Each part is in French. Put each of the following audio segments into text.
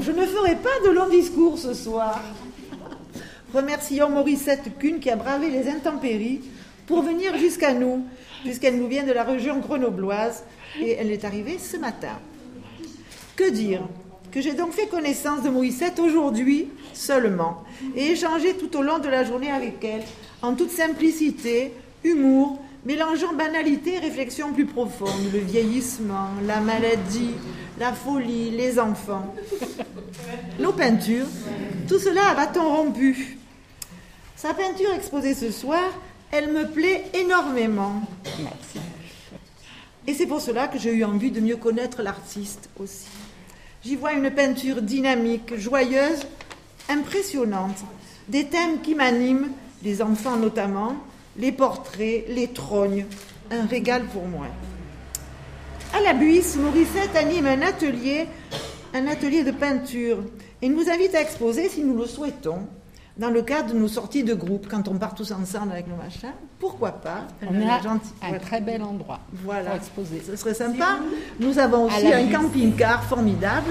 je ne ferai pas de long discours ce soir. Remercions Morissette Kuhn qui a bravé les intempéries pour venir jusqu'à nous, puisqu'elle nous vient de la région grenobloise et elle est arrivée ce matin. Que dire ? Que j'ai donc fait connaissance de Morissette aujourd'hui seulement et échangé tout au long de la journée avec elle, en toute simplicité, humour, mélangeant banalité et réflexion plus profonde, le vieillissement, la maladie, la folie, les enfants. Nos peintures, tout cela à bâton rompu. Sa peinture exposée ce soir, elle me plaît énormément. Merci. Et c'est pour cela que j'ai eu envie de mieux connaître l'artiste aussi. J'y vois une peinture dynamique, joyeuse, impressionnante. Des thèmes qui m'animent, les enfants notamment, les portraits, les trognes. Un régal pour moi. À la Buisse, Morissette anime un atelier de peinture et nous invite à exposer, si nous le souhaitons, dans le cadre de nos sorties de groupe, quand on part tous ensemble avec nos machins, pourquoi pas. On a un très bel endroit pour exposer. Ce serait sympa. Nous avons aussi un camping-car formidable.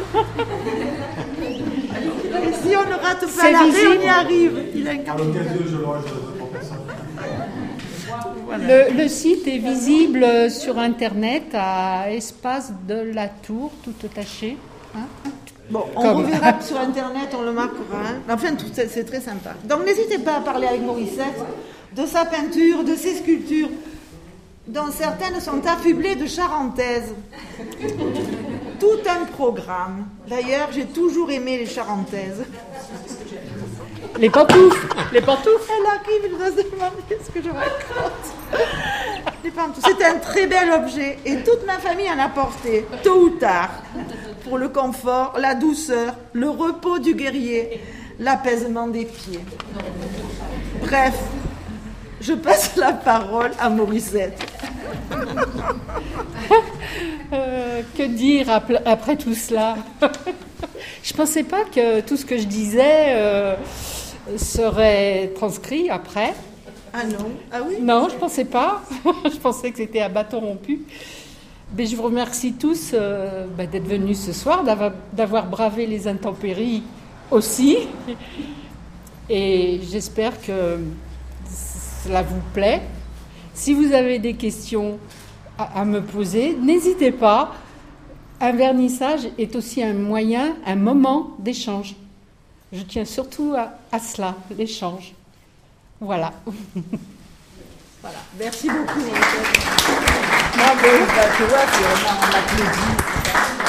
Et si on ne rate pas l'arrêt, on y arrive. Il a un camping-car. À l'occasion, je l'aurai pour personne. Voilà. Le site est visible sur Internet à Espace de la Tour, tout attaché. Hein. Bon, on reverra sur Internet, on le marquera. Hein. Enfin, c'est très sympa. Donc, n'hésitez pas à parler avec Morissette de sa peinture, de ses sculptures, dont certaines sont affublées de charentaises. Tout un programme. D'ailleurs, j'ai toujours aimé les charentaises. Les pantoufles. Les pantoufles. Elle arrive, il va se demander ce que je raconte. Les pantoufles. C'est un très bel objet et toute ma famille en a porté, tôt ou tard, pour le confort, la douceur, le repos du guerrier, l'apaisement des pieds. Bref, je passe la parole à Morissette. Que dire après tout cela? Je ne pensais pas que tout ce que je disais serait transcrit après. Ah non? Ah oui? Non, je ne pensais pas. Je pensais que c'était à bâton rompu. Mais je vous remercie tous d'être venus ce soir, d'avoir bravé les intempéries aussi. Et j'espère que cela vous plaît. Si vous avez des questions à me poser, n'hésitez pas. Un vernissage est aussi un moyen, un moment d'échange. Je tiens surtout à cela, l'échange. Voilà. Voilà. Merci beaucoup. Bravo. Tu vois, on applaudit.